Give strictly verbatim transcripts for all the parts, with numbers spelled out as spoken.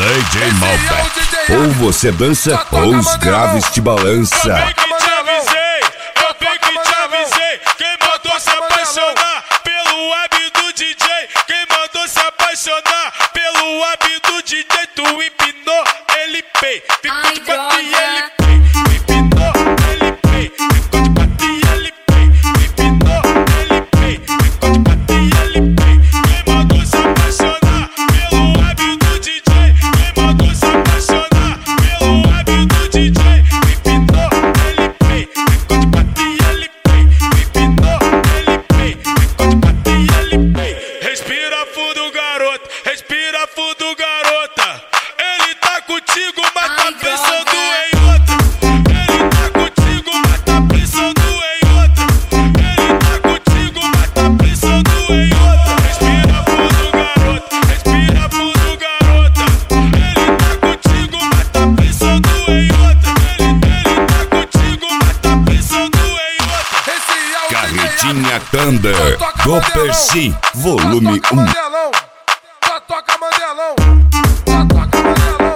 D J Malbec. Ou você dança ou os graves te balança. Eu bem que te avisei, eu bem que te avisei. Quem mandou se apaixonar pelo web do D J? Quem mandou se apaixonar pelo web do D J? Tu empinou, ele pei. Ficou de quatro e ele pei. Empinou, ele pei. Ficou de quatro e ele pei. Empinou, ele pei. Ficou de quatro e ele pei. Quem mandou se apaixonar pelo web do D J? Quem mandou se apaixonar pelo web do D J? Empinou, ele pei. Ficou de quatro e ele pei. Empinou, ele pei. Ficou de quatro e ele pei. Respira fundo, garoto. Respira fundo, garota. Ele tá contigo, mas tá pensando em outra. Ele tá contigo, mas tá pensando em outra. Ele tá contigo, mas tá pensando em outra. Respira fundo, garota. Respira fundo, garota. Ele tá contigo, mas tá pensando em outra. Ele, ele tá contigo, mas tá pensando em outra. Esse é o Carretinha Thunder do Percy, volume um. Só toca Mandelão. Só toca Mandelão.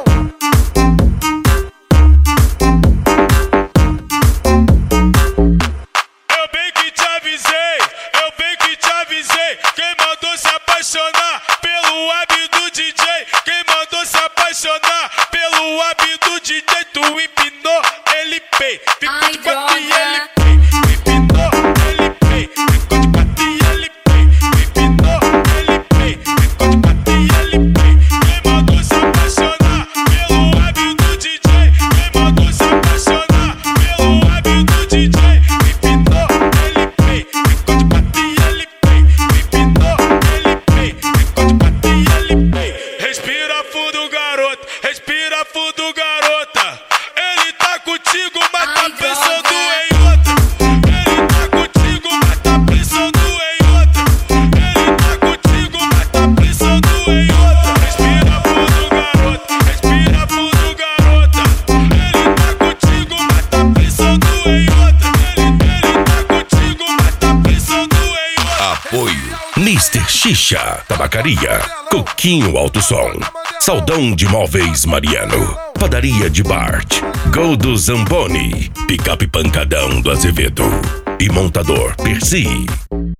Eu bem que te avisei, eu bem que te avisei. Quem mandou se apaixonar pelo web do D J? Quem mandou se apaixonar pelo web do D J? Tu empinou, ele pei. Ficou de quatro e ele pei. Empinou, ele pei. Ficou de quatro e ele pei. Empinou, ele pei. Ficou de quatro e ele pei. Quem mandou se apaixonar pelo web do D J? Quem mandou se apaixonar pelo web do D J? Empinou, ele pei. Ficou de quatro e ele pei. Empinou, ele pei. Ficou de quatro e ele pei. Respira fundo, garoto. Respira fundo, garota. Ele tá contigo, mas tá pensando em outra. Ele tá contigo, mas tá pensando em outra. Ele tá contigo, mas tá pensando em outra. Respira fundo, garota. Respira fundo, garota. Ele tá contigo, mas tá pensando em outra. Ele, ele tá contigo, mas tá pensando em outra. Apoio mister Xixa, Tabacaria, Coquinho Alto Som, Saldão de Móveis Mariano, Padaria de Bart, Gol do Zamboni, Picape Pancadão do Azevedo e Montador Percy.